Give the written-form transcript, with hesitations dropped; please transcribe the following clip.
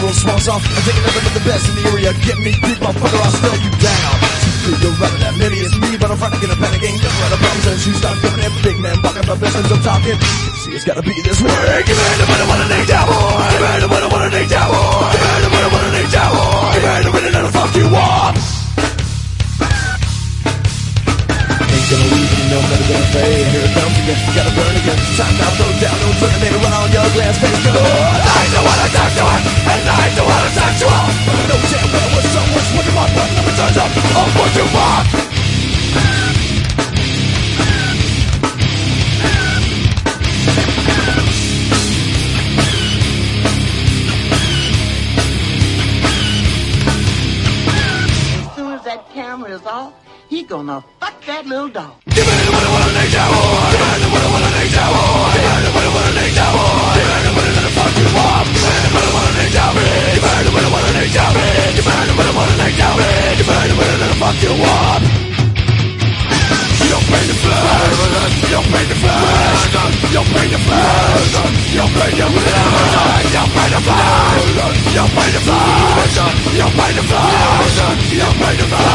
little smalls off. I'm taking nothing but the best in the area. Get me big, motherfucker, I'll slow you down. You're running that, maybe it's me, but I'm running in a panic. Ain't never had a problem since you start giving it. Big man, bucking my business, I'm talking. See, it's gotta be this way. Give me the money, what a name, boy. Give me the money, what a name, boy. Give me the money, what a name, boy. Give me the money, that'll fuck you up. Ain't gonna leave it, no, never gonna fade. Here it comes again, gotta burn again. Time now, throw down, no turning, made it run on your glass face. Good. I know what I talk to it, and I know what I talk to it. But I know damn well what's so much working my butt, never turns up. I'll put you back. As soon as that camera is off, he gonna fuck that little dog. Give me the money, what a name, boy. Give me the money, what a name, boy. Give me the money, what a name, boy. Give me the money, that'll fuck you up. Give me the money, what a name, boy. Give me the money, what a name, boy. Give me the money, what a name, boy. Give me the money, that'll fuck you up. You don't pay the flash. You don't pay the flash. You don't pay the flash. You don't pay the flash. You don't pay the flash. You don't pay the flash. You don't pay the flash. You don't pay the flash.